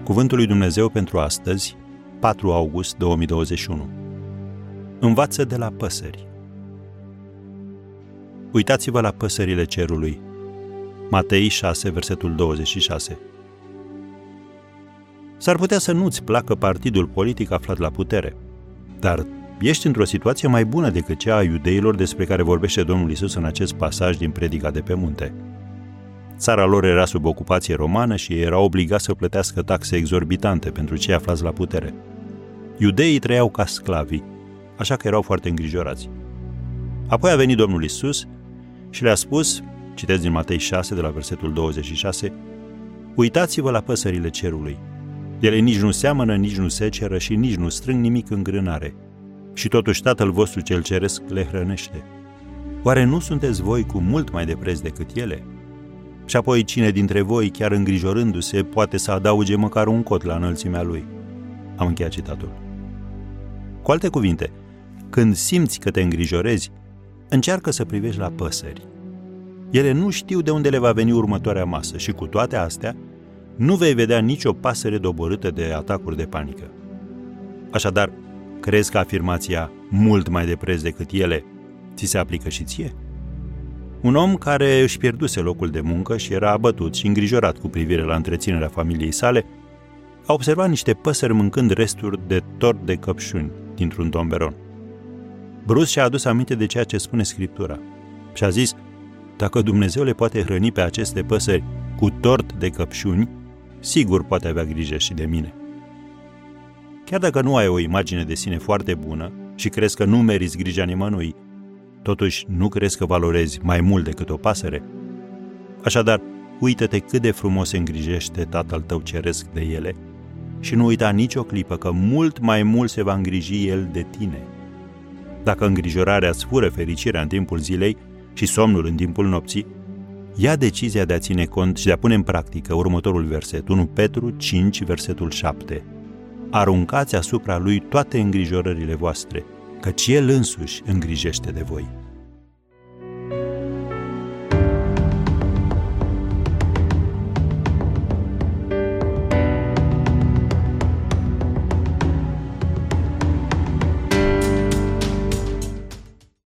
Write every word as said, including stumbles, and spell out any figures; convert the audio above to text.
Cuvântul lui Dumnezeu pentru astăzi, patru august două mii douăzeci și unu. Învață de la păsări. Uitați-vă la păsările cerului. Matei șase, versetul douăzeci și șase. S-ar putea să nu-ți placă partidul politic aflat la putere, dar ești într-o situație mai bună decât cea a iudeilor despre care vorbește Domnul Iisus în acest pasaj din Predica de pe munte. Țara lor era sub ocupație romană și ei erau obligați să plătească taxe exorbitante pentru cei aflați la putere. Iudeii trăiau ca sclavi, așa că erau foarte îngrijorați. Apoi a venit Domnul Iisus și le-a spus, citesc din Matei șase, de la versetul douăzeci și șase, uitați-vă la păsările cerului. Ele nici nu seamănă, nici nu seceră și nici nu strâng nimic în grânare. Și totuși Tatăl vostru cel ceresc le hrănește. Oare nu sunteți voi cu mult mai de preț decât ele? Și apoi cine dintre voi, chiar îngrijorându-se, poate să adauge măcar un cot la înălțimea lui? Am încheiat citatul. Cu alte cuvinte, când simți că te îngrijorezi, încearcă să privești la păsări. Ele nu știu de unde le va veni următoarea masă și cu toate astea, nu vei vedea nicio pasăre doborâtă de atacuri de panică. Așadar, crezi că afirmația mult mai de preț decât ele ți se aplică și ție? Un om care își pierduse locul de muncă și era abătut și îngrijorat cu privire la întreținerea familiei sale, a observat niște păsări mâncând resturi de tort de căpșuni dintr-un tomberon. Brusc și-a adus aminte de ceea ce spune Scriptura și a zis, dacă Dumnezeu le poate hrăni pe aceste păsări cu tort de căpșuni, sigur poate avea grijă și de mine. Chiar dacă nu ai o imagine de sine foarte bună și crezi că nu meriți grija nimănui, totuși nu crezi că valorezi mai mult decât o pasăre? Așadar, uită-te cât de frumos se îngrijește Tatăl tău ceresc de ele și nu uita nicio clipă că mult mai mult se va îngriji El de tine. Dacă îngrijorarea îți fură fericirea în timpul zilei și somnul în timpul nopții, ia decizia de a ține cont și de a pune în practică următorul verset, unu Petru cinci, versetul șapte. Aruncați asupra Lui toate îngrijorările voastre, căci El însuși îngrijește de voi.